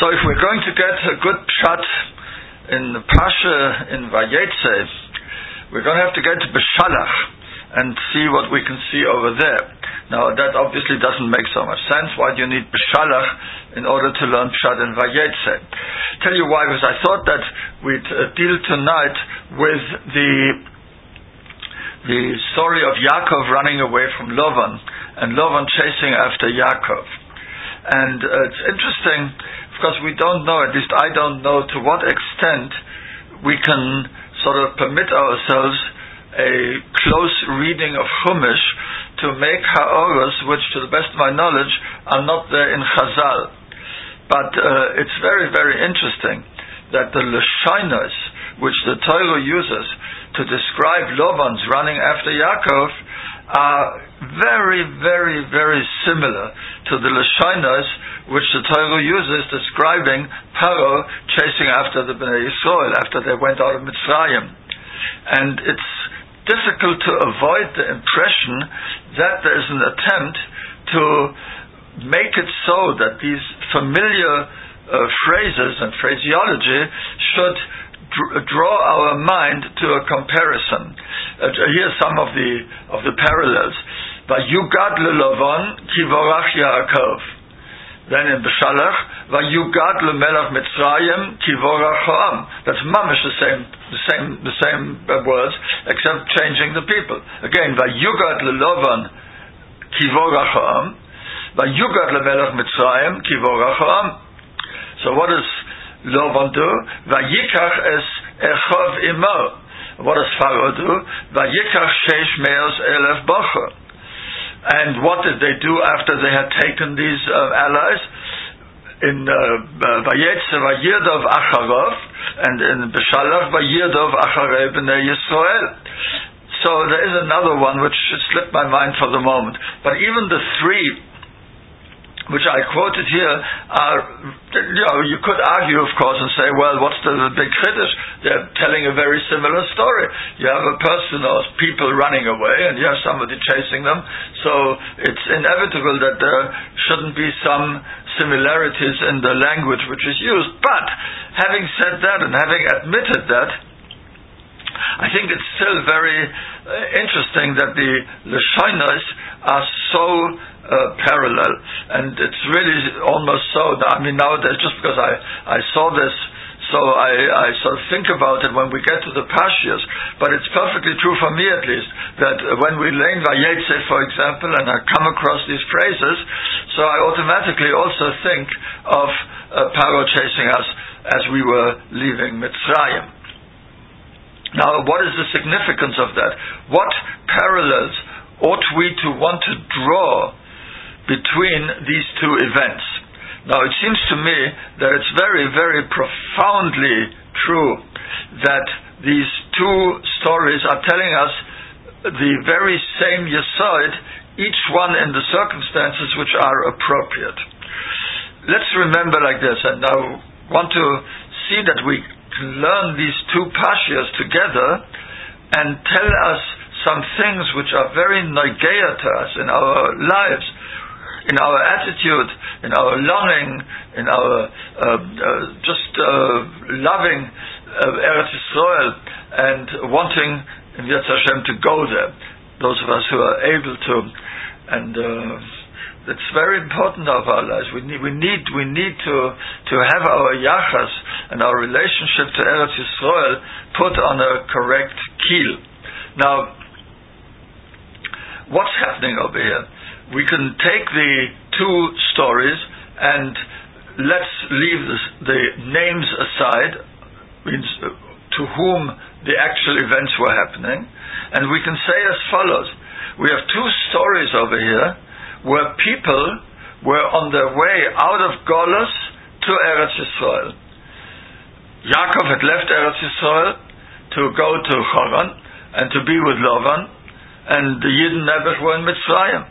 So if we're going to get a good pshat in the Pasha in Vayetze, we're going to have to get to Beshalach and see what we can see over there. Now that obviously doesn't make so much sense. Why do you need Beshalach in order to learn pshat in Vayetze? Tell you why, because I thought that we'd deal tonight with the story of Yaakov running away from Lavan and Lavan chasing after Yaakov. And it's interesting because we don't know, at least I don't know, to what extent we can sort of permit ourselves a close reading of Chumash to make ha'oros, which to the best of my knowledge are not there in Chazal. But it's very, very interesting that the Lashonos which the Torah uses to describe Lavan's running after Yaakov are very, very, very similar to the Lashonos which the Torah uses describing Paro chasing after the Bnei Yisrael after they went out of Mitzrayim. And it's difficult to avoid the impression that there is an attempt to make it so that these familiar phrases and phraseology should draw our mind to a comparison. Here's some of the parallels. Vayugad leLavan kivorach Yaakov. Then in Beshalach, Vayugad leMelech Mitzrayim kivorach Ha'am. That's mamish the same words, except changing the people. Again, Vayugad leLavan kivorach Ha'am. Vayugad leMelech Mitzrayim kivorach Ha'am. So what does Lavan do? Vayikach es Echov imo. What does Pharaoh do? Vayikach sheish me'os elef bacher. And what did they do after they had taken these allies? In Vayetze Vayirdav Acharov, and in Beshalach Vayirdav Acharei Bnei Yisrael. So there is another one which slipped my mind for the moment. But even the three which I quoted here are, you could argue, of course, and say, well, what's the big chiddush? They're telling a very similar story. You have a person or people running away, and you have somebody chasing them. So it's inevitable that there shouldn't be some similarities in the language which is used. But having said that and having admitted that, I think it's still very interesting that the Lashonos are so parallel, and it's really almost so. I mean, nowadays, just because I saw this, so I sort of think about it when we get to the Pashias, but it's perfectly true for me at least, that when we learn Vayetze, for example, and I come across these phrases, so I automatically also think of Paro chasing us as we were leaving Mitzrayim. Now, what is the significance of that? What parallels ought we to want to draw between these two events? Now, it seems to me that it's very, very profoundly true that these two stories are telling us the very same yesod, each one in the circumstances which are appropriate. Let's remember like this, and I want to see that we can learn these two pashias together and tell us some things which are very noigeya to us in our lives, in our attitude, in our longing, in our loving Eretz Yisrael and wanting in Yetz Hashem to go there. Those of us who are able to, and it's very important of our lives. We need to have our yachas and our relationship to Eretz Yisrael put on a correct keel. Now, what's happening over here? We can take the two stories and let's leave the names aside, means to whom the actual events were happening, and we can say as follows. We have two stories over here where people were on their way out of Golus to Eretz Yisrael. Yaakov had left Eretz Yisrael to go to Choron and to be with Lavan, and the Yidden Nebuch were in Mitzrayim.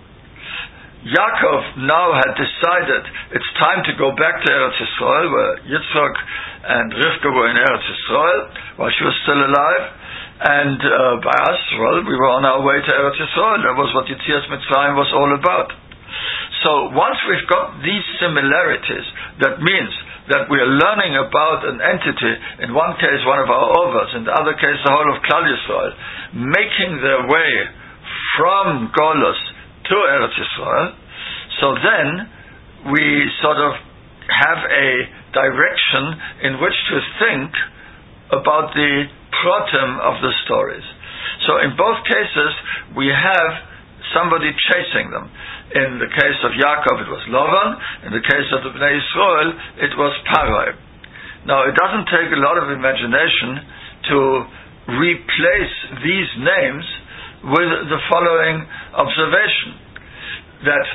Yaakov now had decided it's time to go back to Eretz Yisrael, where Yitzchak and Rivka were in Eretz Yisrael while she was still alive, and by us, well, we were on our way to Eretz Yisrael. That was what Yetzias Mitzrayim was all about. So once we've got these similarities, that means that we are learning about an entity, in one case one of our overs, in the other case the whole of Klal Yisrael, making their way from Golus to Eretz Yisrael. So then we sort of have a direction in which to think about the protem of the stories. So in both cases we have somebody chasing them. In the case of Yaakov it was Lavan, in the case of the Bnei Yisrael it was Parai. Now it doesn't take a lot of imagination to replace these names with the following observation, that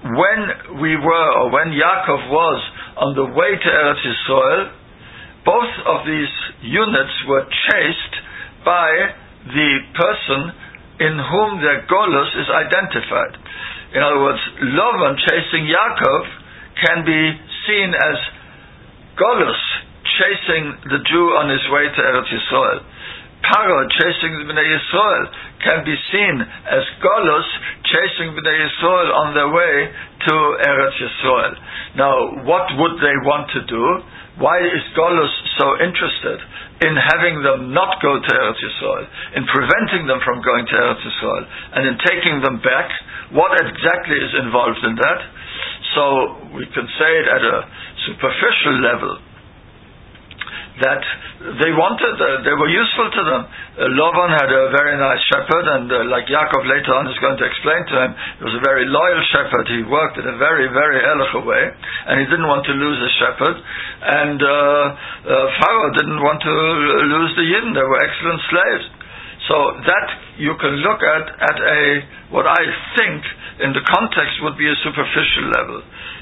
when Yaakov was on the way to Eretz Yisrael, both of these units were chased by the person in whom their Golus is identified. In other words, Lavan chasing Yaakov can be seen as Golus chasing the Jew on his way to Eretz Yisrael. Paro chasing the Bnei Yisrael can be seen as Golus chasing Bnei Yisrael on their way to Eretz Yisrael. Now, what would they want to do? Why is Golus so interested in having them not go to Eretz Yisrael, in preventing them from going to Eretz Yisrael, and in taking them back? What exactly is involved in that? So we can say it at a superficial level, that they were useful to them. Lavan had a very nice shepherd, and like Yaakov later on is going to explain to him, he was a very loyal shepherd. He worked in a very, very halacha way, and he didn't want to lose his shepherd. And Pharaoh didn't want to lose the Yidden. They were excellent slaves. So that you can look at what I think in the context would be a superficial level.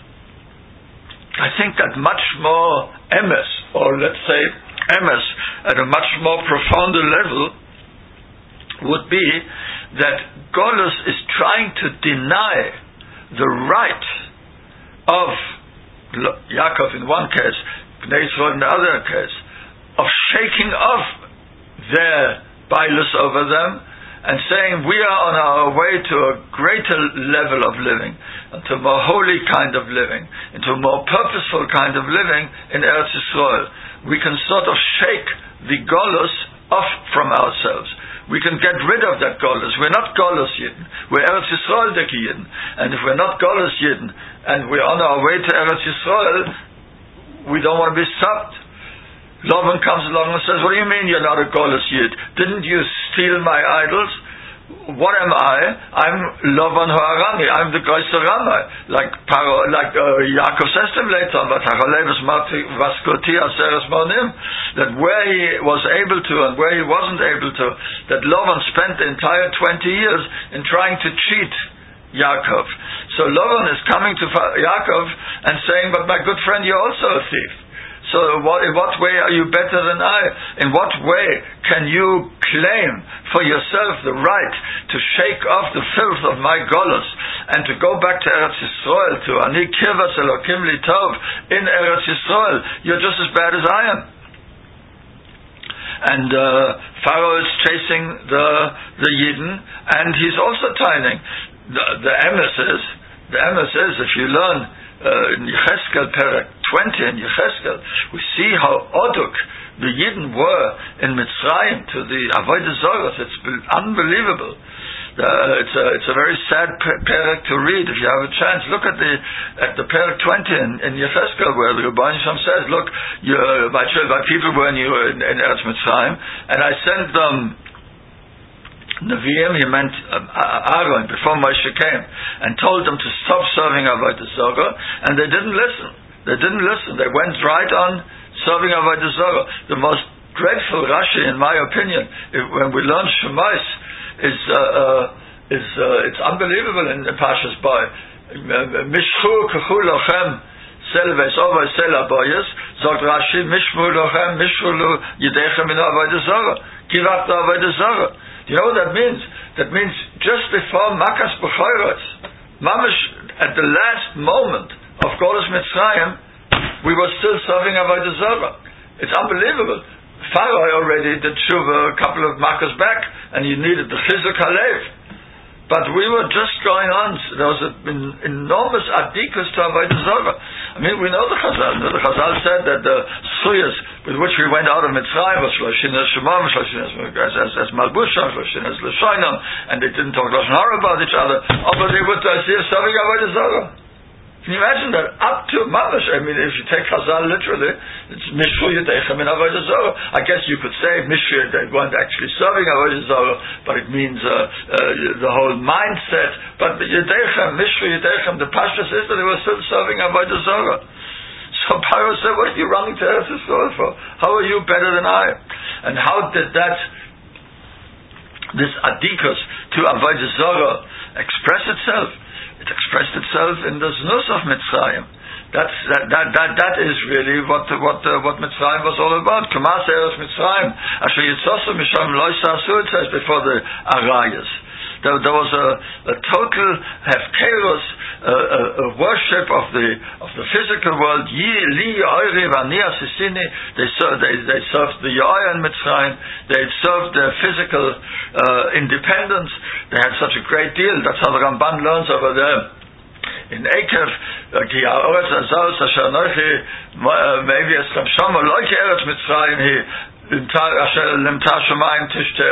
I think that much more emes, or let's say emes at a much more profounder level, would be that Golus is trying to deny the right of Yaakov in one case, Bnei Yisrael in the other case, of shaking off their bailus over them and saying, we are on our way to a greater level of living, into a more holy kind of living, into a more purposeful kind of living in Eretz Yisrael. We can sort of shake the Golus off from ourselves. We can get rid of that Golus. We're not Golus Yidden. We're Eretz Yisrael Deki Yidden. And if we're not Golus Yidden, and we're on our way to Eretz Yisrael, we don't want to be stopped. Lavan comes along and says, what do you mean you're not a Golus Yid? Didn't you steal my idols? What am I? I'm Lavan Ha'arami. I'm the Greiser Ramai. Like Yaakov says to him later on, that where he was able to and where he wasn't able to, that Lavan spent the entire 20 years in trying to cheat Yaakov. So Lavan is coming to Yaakov and saying, but my good friend, you're also a thief. So in what way are you better than I? In what way can you claim for yourself the right to shake off the filth of my Golus and to go back to Eretz Yisrael, to Ani Kirvas Elokim Litov in Eretz Yisrael? You're just as bad as I am. And Pharaoh is chasing the Yidden, and he's also tining. The emes is, if you learn in Yecheskel Perek 20 in Yecheskel, we see how oduk the Yidden were in Mitzrayim to the Avodah Zarah. It's unbelievable. It's a very sad Perek to read. If you have a chance, look at the Perek 20 in Yecheskel, where the Rebbeinu Shem says, look, my people were in Eretz Mitzrayim, and I sent them Nevi'im, he meant Aaron, before Moshe came, and told them to stop serving Avodah Zarah, and they didn't listen. They went right on serving Avodah Zarah. The most dreadful Rashi, in my opinion, when we learn Shemais, it's unbelievable in Parshas Bo. Mishchu kechu lochem selves over sel aboyes, sagt Rashi, mishmu lochem mishchu yidechem in Avodah Zarah, kivat Avodah Zarah. Do you know what that means? That means just before Makas B'chorot, mamish at the last moment of Golus Mitzrayim, we were still serving Avodah Zarah. It's unbelievable. Pharaoh already did tshuva a couple of Makas back, and he needed the Chizuk Halev. But we were just going on. There was an enormous adikus to Avodah Zarah. I mean, we know the Chazal. The Chazal said that the suyas with which we went out of Mitzrayim was Shloshina Shemam, as Malbusham, Shloshina as Lashoinam, and they didn't talk Lashon Hara about each other. But they would say serving Avodah Zarah. Can you imagine that? Up to Mamash, I mean, if you take Chazal literally, it's Mishru Yedechem in Avodah Zarah. I guess you could say Mishru, they weren't actually serving Avodah Zarah, but it means the whole mindset. But Yedechem, Mishru Yedechem, the Pashtus is that they were still serving Avodah Zarah. So Paro said, what are you running to Eretz Yisrael for? How are you better than I? And how did this adikus to Avodah Zarah express itself? It expressed itself in the znus of Mitzrayim. That is really what Mitzrayim was all about. Kamas eretz Mitzrayim, asher yitzosem misham lo yisasu, it says before the Arayas. There was a total hefkerus, a worship of the physical world. Li yoyri v'ani asisini. They served the yoy and Mitzrayim. They served their physical independence. They had such a great deal. That's how the Ramban learns over there. In Ekev, ki ha'oretz azos asher anochi maybe eschem shama lo ki eretz Mitzrayim hi limta shamayim tishte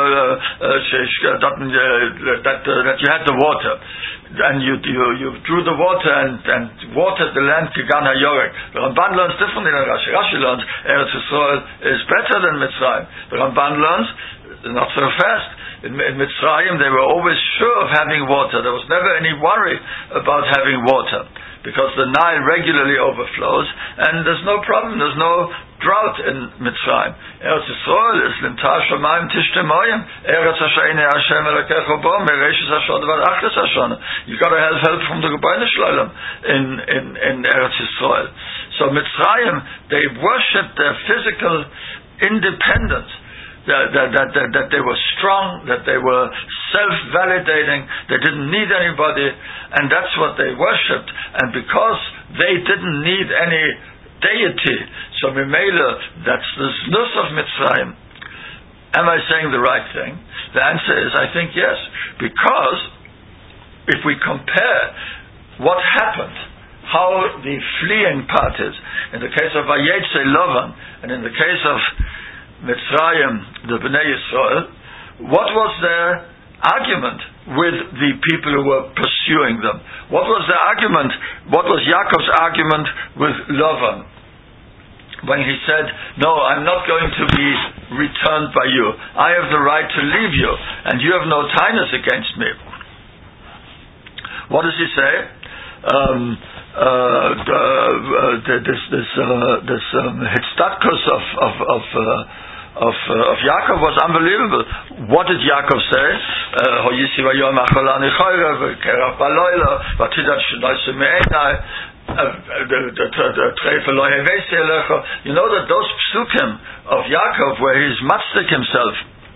that you had the water and you drew the water and watered the land kigan hayorek. The Ramban learns differently than Rashi. Rashi learns Eretz Yisrael is better than Mitzrayim. The Ramban learns not so fast. In Mitzrayim, they were always sure of having water. There was never any worry about having water because the Nile regularly overflows and there's no problem. There's no drought in Mitzrayim. Eretz Yisrael is limta shamayim tishtemoyim. Eretz Hashem Hashem Elokecha bo mereishis hashon vad achris hashon. You got to have help from the Rebbeinu Shloim in Eretz Yisrael. So Mitzrayim, they worshipped their physical independence. That they were strong, that they were self-validating, they didn't need anybody, and that's what they worshipped. And because they didn't need any deity, so Mimela, that's the znus of Mitzrayim. Am I saying the right thing? The answer is, I think yes. Because if we compare what happened, how the fleeing part is, in the case of Vayetze Lavan, and in the case of Mitzrayim, the Bnei Yisrael, what was their argument with the people who were pursuing them? What was their argument? What was Yaakov's argument with Lavan? When he said, no, I'm not going to be returned by you. I have the right to leave you, and you have no tightness against me. What does he say? This hitstatkos of Yaakov was unbelievable. What did Yaakov say? You know that those psukim of Yaakov where he's matzdik himself,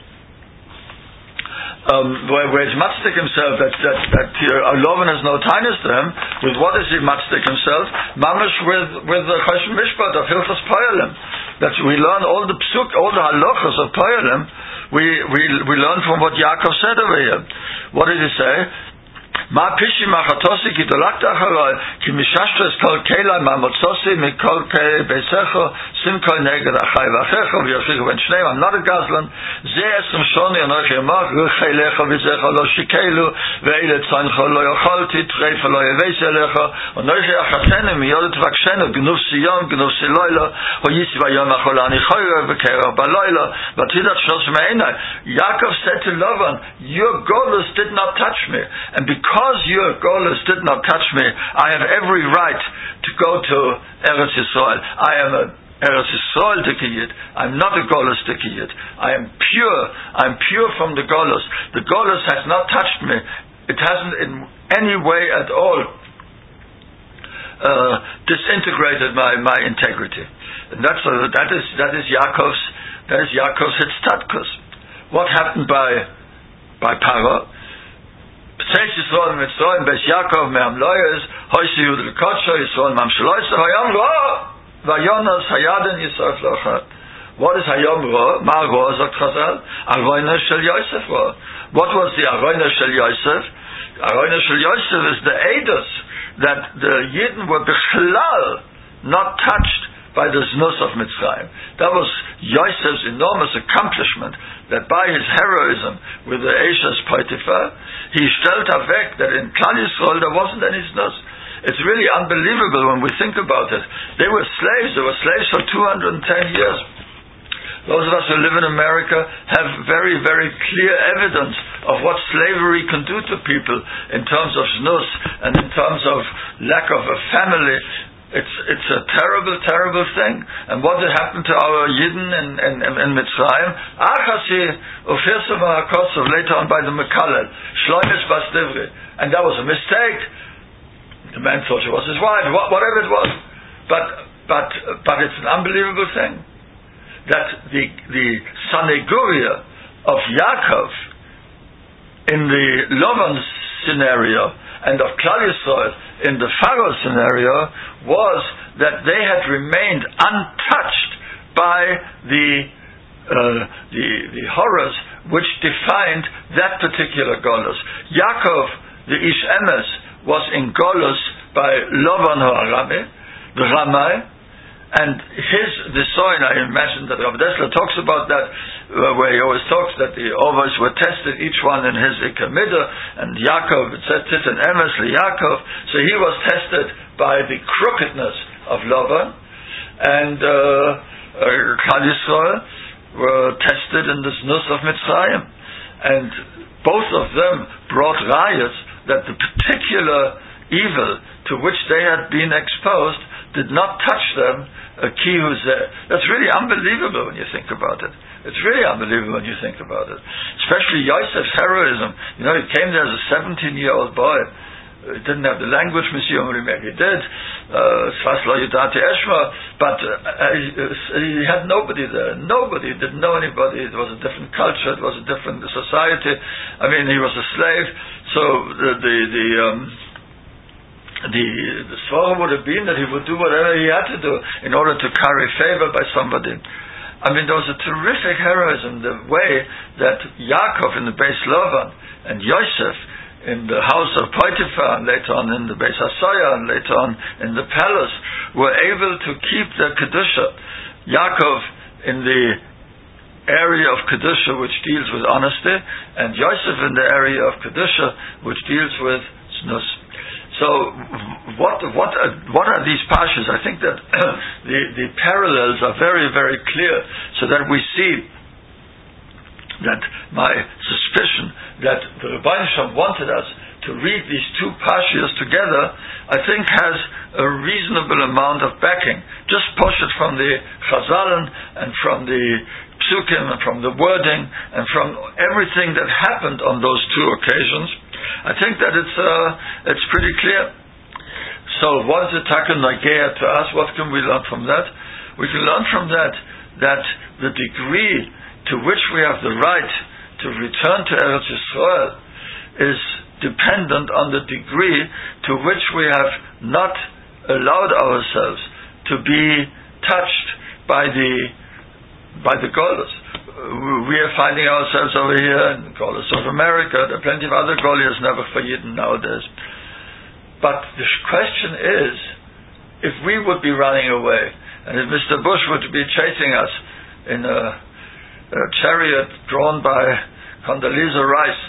where he's matzdik himself, that Lavan has no tightness to him. With what is he matzdik himself? Mamash with the Choshen Mishpat of Hilchos Poyalim. That we learn all the psuk, all the halachas of Poyalim. We learn from what Yaakov said over here. What did he say? Ma pishi machatosi ki dolakta acharoi ki mishashtres kol keilai ma motzosi mikol kei beisecho sim kol neged achai vachecho v'yoshichu ben shneim. I'm not a gazlan. Ze esrim shoni anochi yamach ruchei lecho v'zecho lo shikelu ve'ile tzancho lo yocholti treifa lo yeveise lecho anochi achatenu miyodet vakshenu gnuf siyom gnuf siloilo ho yisi vayom acholani choyre v'kerach baloilo v'tidat shnos me'enai. Yaakov said to Lavan, your golus did not touch me, and because your golus did not touch me, I have every right to go to Eretz Yisrael. I am a Eretz Yisrael Dikiyid. I'm not a golus Dikiyid. I am pure. I'm pure from the golus. The golus has not touched me. It hasn't in any way at all disintegrated my integrity. And that is Yaakov's hitstatkos. What happened by Paro? B'tzeis Yisrael Mitzrayim Beis Yaakov me'am loyes hoysi Yud l'kodsho Yisrael mam shloise hayam lo vayonos hayaden Yisrael lochat What is Hayom Ro? Ma Ro, sagt Chazal? Aroina Shel Yosef Ro. What was the Aroina Shel Yosef? Aroina Shel Yosef is the Eidos that the Yidden were Bichlal, not touched by the Znus of Mitzrayim. That was Yosef's enormous accomplishment, that by his heroism with the Eishes Potiphar, he stellt weg that in Klal Yisrael there wasn't any Znus. It's really unbelievable when we think about it. They were slaves for 210 years. Those of us who live in America have very, very clear evidence of what slavery can do to people in terms of znus and in terms of lack of a family. It's a terrible, terrible thing. And what had happened to our Yidden in Mitzrayim? Achasi ufirsu v'hakosov, later on by the Mekalel, Shloimis bas Divri. And that was a mistake. The man thought she was his wife, whatever it was. But it's an unbelievable thing that the Saneguria of Yaakov in the Lavan scenario and of Klal Yisrael in the Pharaoh scenario was that they had remained untouched by the horrors which defined that particular Golus. Yaakov, the Ish Emes, was in Golus by Lavan Ha'arami, the Ramai, and the soil, I imagine that Rav Dessler talks about that, where he always talks that the ovos were tested, each one in his Ikamidah, and Yaakov, it said Titan Emes Yaakov, so he was tested by the crookedness of Lavan, and Klal Yisrael were tested in the Znus of Mitzrayim, and both of them brought rayas that the particular evil to which they had been exposed did not touch them. That's really unbelievable when you think about it. It's really unbelievable when you think about it. Especially Yosef's heroism. You know, he came there as a 17-year-old boy. He didn't have the language, Monsieur Murimek. He did. But he had nobody there. Nobody didn't know anybody. It was a different culture. It was a different society. I mean, he was a slave. So the svara would have been that he would do whatever he had to do in order to curry favor by somebody. I mean, there was a terrific heroism, the way that Yaakov in the Beis Lavan and Yosef in the house of Potiphar and later on in the Beis Hasoya and later on in the palace were able to keep their Kedusha. Yaakov in the area of Kedusha which deals with honesty, and Yosef in the area of Kedusha which deals with znus. So, what are these parshas? I think that the parallels are very, very clear, so that we see that my suspicion that the Rebbeinu Shalom wanted us to read these two parshas together, I think has a reasonable amount of backing. Just push it from the Chazalen and from the Psukim and from the wording and from everything that happened on those two occasions. I think that it's pretty clear. So what is the Takan Nagea to us? What can we learn from that? We can learn from that the degree to which we have the right to return to Eretz Yisrael is dependent on the degree to which we have not allowed ourselves to be touched by the Golus. We are finding ourselves over here in the Golus of America. There are plenty of other Goliaths never for Yidden nowadays. But the question is, if we would be running away, and if Mr. Bush would be chasing us in a chariot drawn by Condoleezza Rice,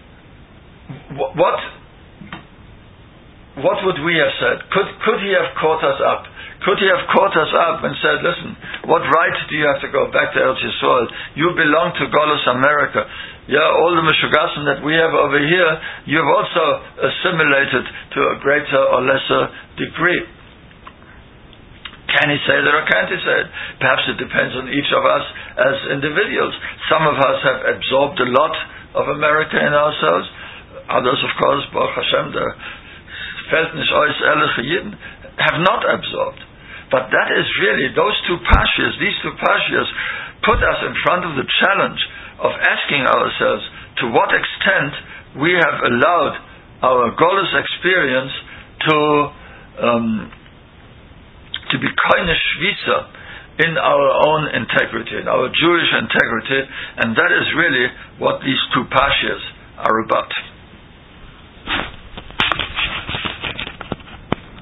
what would we have said? Could he have caught us up? Could he have caught us up and said, listen, what right do you have to go back to Eretz Yisrael? You belong to Golus America. Yeah, all the Meshugasim that we have over here, you have also assimilated to a greater or lesser degree. Can he say that or can't he say it? Perhaps it depends on each of us as individuals. Some of us have absorbed a lot of America in ourselves. Others, of course, Baruch Hashem, the Feld nicht aus ehrliche Yidden, have not absorbed. But that is really, these two parshas put us in front of the challenge of asking ourselves to what extent we have allowed our Golus experience to be koine shvisa in our own integrity, in our Jewish integrity, and that is really what these two Parshas are about.